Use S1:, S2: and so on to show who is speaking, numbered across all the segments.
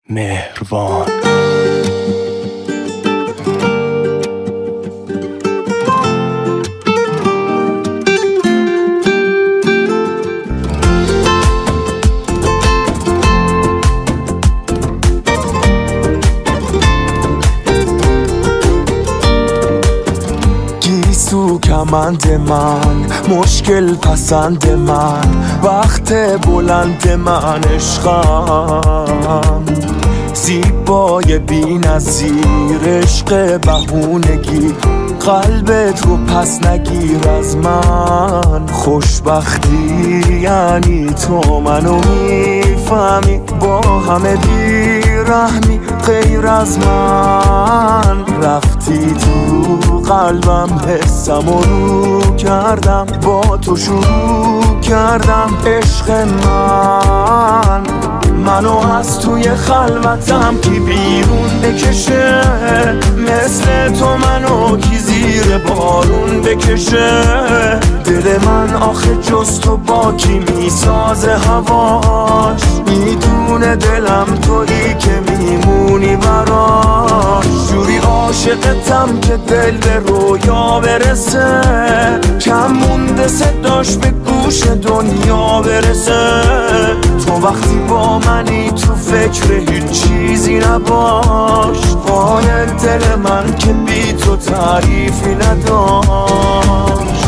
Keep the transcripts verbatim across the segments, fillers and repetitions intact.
S1: مهربان.
S2: گیسو کمند من، مشکل پسند من، وقت بلند من عشقم، زیبای بی نظیر عشق بهونگی، قلبت رو پس نگیر از من. خوشبختی یعنی تو منو میفهمی، با همه بیرحمی غیر از من. رفتی تو قلبم، حسم رو کردم، با تو شروع کردم عشق من. منو از توی خلوتم کی بیرون بکشه، مثل تو منو کی زیر بارون بکشه. دل من آخه جز تو با کی میسازه هواش، میدونه دلم تویی که میمونی براش. جوری عاشقتم که دل به رویا برسه، کم مونده صداش به گوش دنیا برسه. تو وقتی با منی تو فکر هیچ چیزی نباش، پای دل من که بی تو تعریفی نداشت.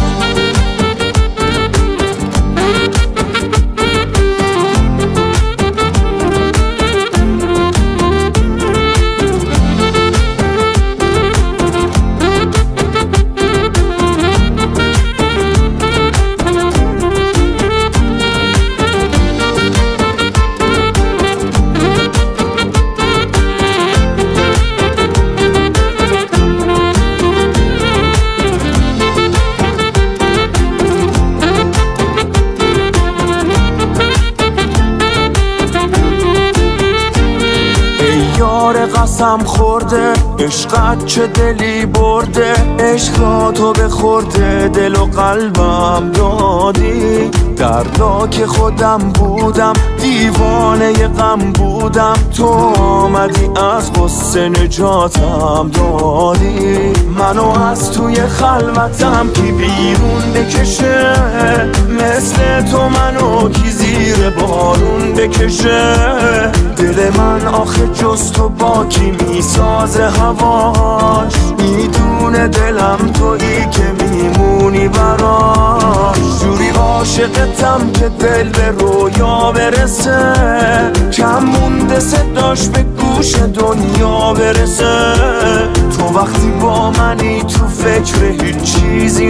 S2: قسم خورده عشقت چه دلی برده، عشق را تو بخورده دل و قلبم دادی. دردا که خودم بودم دیوانه غم بودم، تو آمدی از غصه نجاتم دادی. منو از توی خلوتم کی بیرون بکشه، مثل تو منو کی زیر بارون بکشه. دل من آخه جز تو با کی میسازه هواش، میدونه دلم تویی که میمونی براش. جوری عاشقتم که دل به رویا برسه، کم مونده صداش به گوش دنیا برسه. تو وقتی با منی تو فکر هیچ چیزی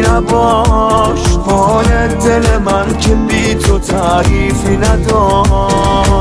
S2: نباش، پای دل من که بی تو تعریفی نداشت.